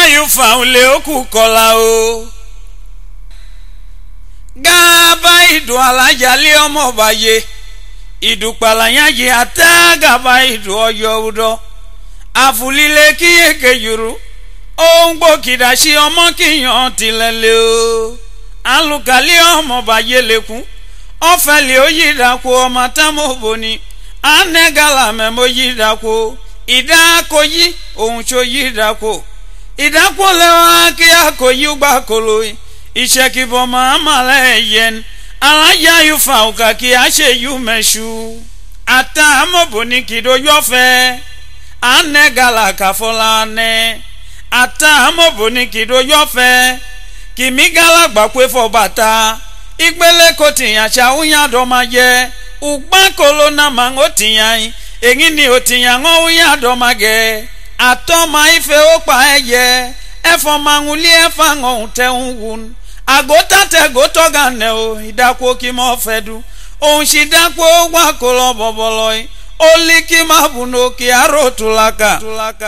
yufa ule oku kola o gaba idu alajali omo baye idupala yaji ata gaba idu oyo udo afulile kiyeke yuru ongbo kidashi omo kiyan tilele o alukali omo baye lekun ofeli oyidaku omo tamoboni anegala memo yidaku idakoyi ohun so yidaku idako lewa ki akoyi ugba koloi ise ki bo ma male yen alaya yufa uka ki ase yu meshu ata amoboni kido yofe anegala kafola ne ata amoboni kido yofe kimigala gbakwe fo bata igbele ko tiyan cha uyan do ma je ugba kolo na mango tiyan egin ni o tiyan o uyan do ma ge atoma ife opa eye efo manuli efa ngon teunwun agota te goto gane o idako ki mo fedu ohun si dako wa kolo boboloi oliki mabuno ki arotulaka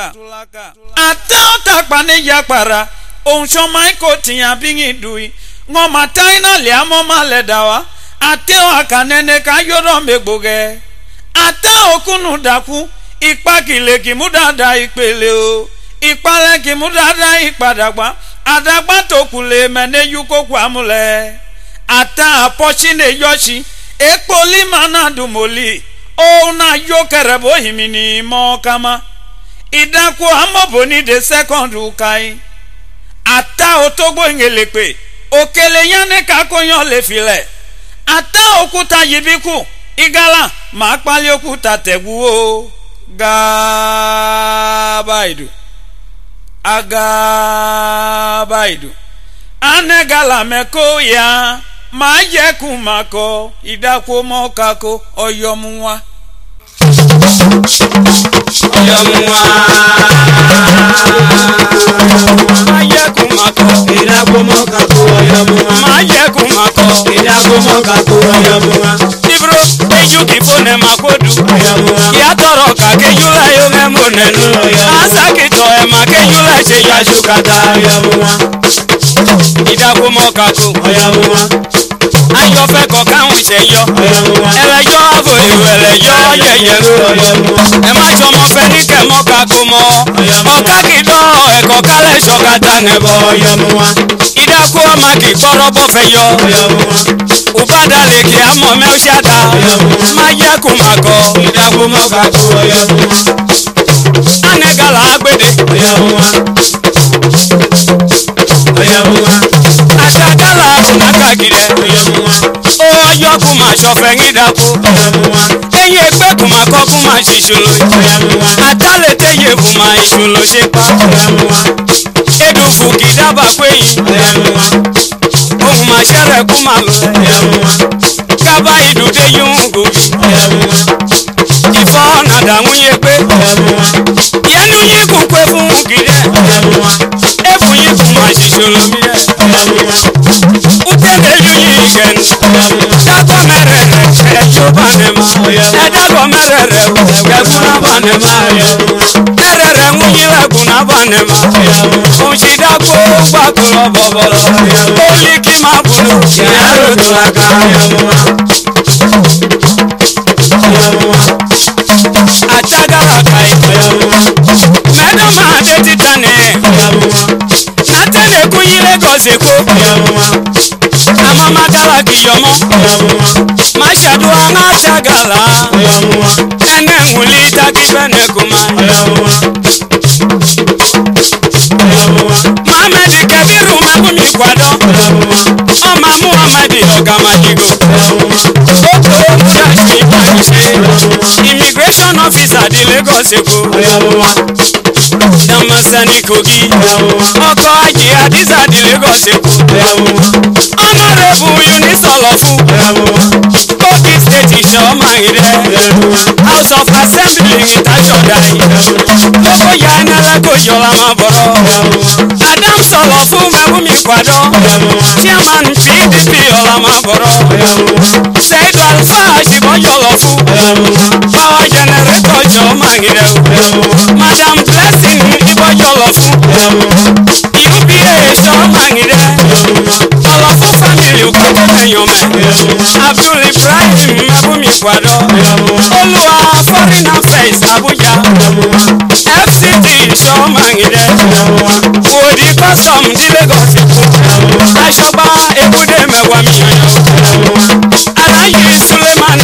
ata pani yapara ohun so mai ko tiyan bingin dui ngo mataina le amo male dawa ate o kanene ka yoro megboge ata okunu daku ipa kile ki mudada ipele o ipale ki mudada ipadagba adagba tokule mene yukoku amule ata apochine yoshi ekpoli manadu moli o na yokerebo himini mo kama idaku amoboni de second ukai ata otogbo ngelepe okele yane kakoyan le file ata okuta yibiku igala ma pali okuta tegwu o gabaidu agabaidu anegala meko ya ma yeku mako idako mokako oyomuwa ma yeku mako idako mokako oyomuwa ma yeku mako idako mokako oyomuwa ibro eju kifone makodu ya toro ka kejula yo memonenu asaki to e ma kejula se yashukata idako mokako oyomuwa ayo fe ko kan se yo elejo abo elejo yeye e ma so mo fe ni ke mokako mo oka ki do e ko kale shokata ne bo oyomuwa idako ma ki koro bo fe yo ubada le ki amo me oshada ma ye ku mako idako mokako oyomuwa anegala agbede oyomuwa akagala akagire oyo kuma shofe ngidako eye pe kuma ko kuma shishulo atale teye kuma ishulo sepa edufu kidaba kweyi ohun ma shere kuma kaba idude yungu ifo na damu yepe yenu yiku kwe fun gide ebu yiku ma shishulo utende yuyi gen dago merere ejo banema edago merere eguna banema merere munyile guna banema onshidako gbakulo bobolo oliki mabulu yarotulaka atagala kai medama adetitane natene kunyile gozeko amama gala kiyomo mashadua ngatagala ene ngulita kibene kuma Muhammad Kabiru mabumi kwado Oma Muhammad Ogamajigo Oko Mudashi Parise Immigration Officer di Lagos Eko Damasani Kogi Oko Aji Adiza di Lagos Eko Honorable Unisolofu Kogi State Ishoma Ire House of Assembly Itajodai Loko ya Nalako Yola Maboro Adam Solofu mabumi kwado Chairman PDP Yola Maboro Said Alfa Shibo Yolofu Power Generator Joma Ire Madam Blessing Ibo Yolofu UBA so mangide all of family ukoko menyome Abdul Ibrahim abumi kwado Olúwa foreign affairs Abuja FCT so mangide Odi custom di Lagos Ashoba ebude mewa miyoyo Alayi Suleiman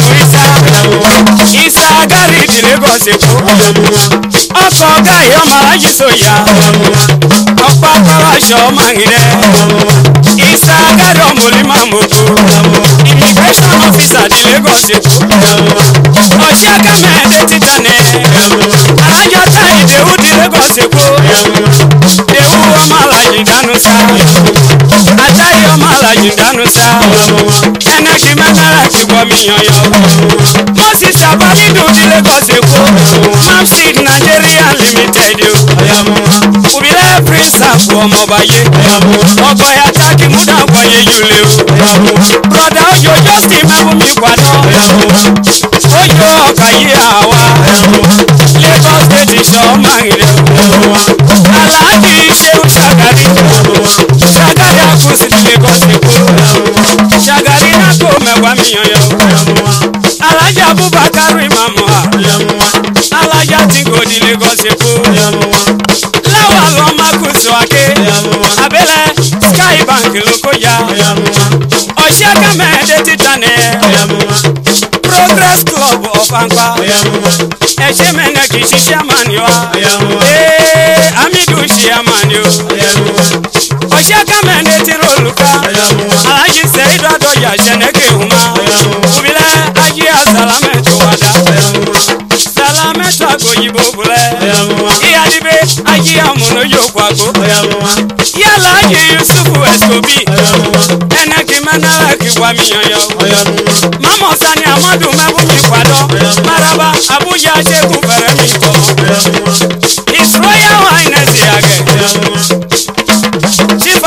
Isa gari di Lagos Ọkọ̀ ọ̀gá ìyọ́mọ ayé sóyà ọ̀pá kọ́lá aṣọ mangide Isa gari ọmọlẹ́ máa mọ̀tò immigration officer di Lagos ọ̀ṣẹ́ kẹ́mẹ́ẹ̀dẹ́ títànẹ́ alájọ táyì dèwú di Lagos dèwú ọmọ alájì dánú sá àtàyè ọmọ alájì dánú sá ẹnẹ́kì mẹ́mẹ́rẹ́ kì bọ́ mi yànyàn Moses Abamidu di Lagos Mamsid Nigeria Limited Ubile Prince Afu ọmọbaye ọkọ̀ ya taki múdà gbọ́yé yúlé broda ojo Justin mẹ́bùmí kwado ojo ọkà yí àwa Lagos State sọ mangire Alhaji Shehu Shagari akusi di Lagos Shagari nako mẹ́wàá miyanyo Alhaji Abubakar Imamu Alaja Tingo di Lagos Lawa lọ́mọ kùsù ake Abẹ́lẹ̀ Sky Bank lóko ya Ọ̀ṣẹ́ kẹ́mẹ́ẹ̀dẹ́ títànẹ́ Progress Club of Ankpa Ẹ̀ṣẹ́ mẹ́nẹ́ kì í ṣiṣẹ́ àmàni wa Amidu ṣe àmàni o Ọ̀ṣẹ́ kẹ́mẹ́ẹ̀dẹ́ ti rólùká Alhaji Sẹ́yìdọ́ Adọ́jà ṣẹ̀nẹ́kẹ̀ hùmá Ubilẹ̀ Ajé Asalamẹ́tò wàdà Salamẹ́tò àgòyìnbó bulẹ̀ Iyadibe Ajé àmúnú yóò kwago Yálà Ajé Yusufu Escobi Ẹnẹ́kì mẹ́nẹ́rẹ́ kì wá mi yànyàn Mama Sani Amadu mẹ́bùmí kwado Maraba Abuja Sheku fẹ̀rẹ̀ mi kọ́ His Royal Highness Yage Chief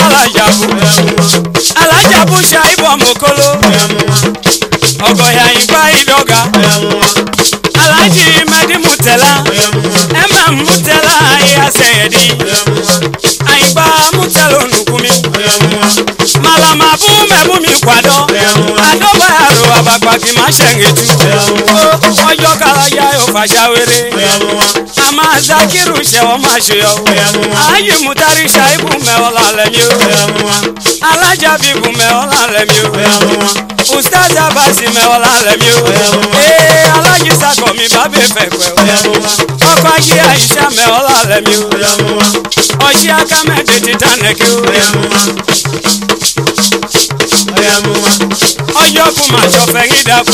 Alajabu Shaibu Mokolo Ọgọ̀yà ìgbà ìdọ́gà Alhaji Medi Mutela Mutela Ayaseyedi Àyìnbá Mutela Onukumi Malama bu mẹ́bùmí kwado Adọ́bàárò àbàgbà kì máa ṣẹ̀ǹgẹ̀tù Ọjọ́ kàláyà yóò fàṣàwéré Àmà Zakiru ṣẹ̀wọ́ máa ṣe yọ Ayé Mutari Shaibu mẹ́wọ́lá lẹ́mí o Alájà bíbu mẹ́wọ́lá lẹ́mí o Ustaz Abasi mẹ́wọ́lá lẹ́mí o Alájí Sakọ̀mí bábẹ́ fẹ̀pẹ́ o Ọkọ̀ ayé Àyíṣà mẹ́wọ́lá lẹ́mí o Ọ̀ṣẹ́ akámẹ́dẹ́ títànẹ́kẹ́ o Ọjọ́ kú máa ṣọ̀fẹ́ yín dákú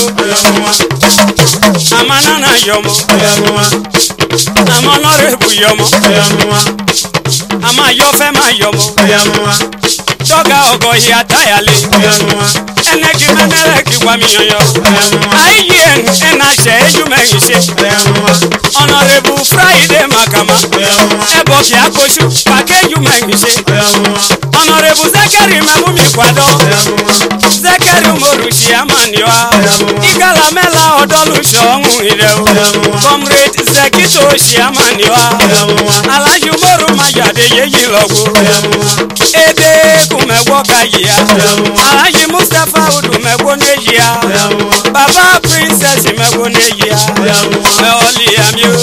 Àmà nánà yọmọ Àmà ọlọ́rẹ̀bù yọmọ Àmà yọfẹ́ máa yọmọ Dọ́gà ọgọ̀ ìyá táyàlé Ẹnẹ́kì mẹ́nẹ́rẹ́ kì wá mi yànyàn IEN ẹ̀nà ṣẹ̀ ẹjú mẹ́yìn ṣe Honorable Friday Makama Ẹbọ kì á koṣù pàkéjú mẹ́yìn ṣe Honorable Zekeri mẹ́múmi kwado Zekeri Umoru ṣì àmàníwá Igala mẹ́la ọdọ́lù ṣọ̀hún ìrẹ́ o Comrade Zekito ṣì àmàníwá Alhaji Umoru Majade yéyí lọ́gbó Ede kùmẹ̀wọ́ kàyíyá Alhaji Mustapha Udu mẹ́gbó néyíá Baba Princess mẹ́gbó néyíá Mẹ́wọ́lì àmì o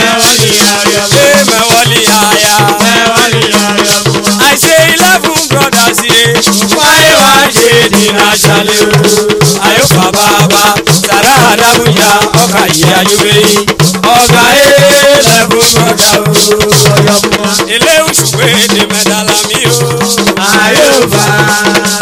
Mẹ́wọ́lì àyà I say 11 brothers here Why ṣe dínà ṣàlẹ̀ o Ayọ́fà bàbá Sàrà Àdàbújá ọkà yìí ayúwé Ọ̀gá 11 brother o Ilé òṣùwé di mẹ́dàlá mi o Ayọ́fà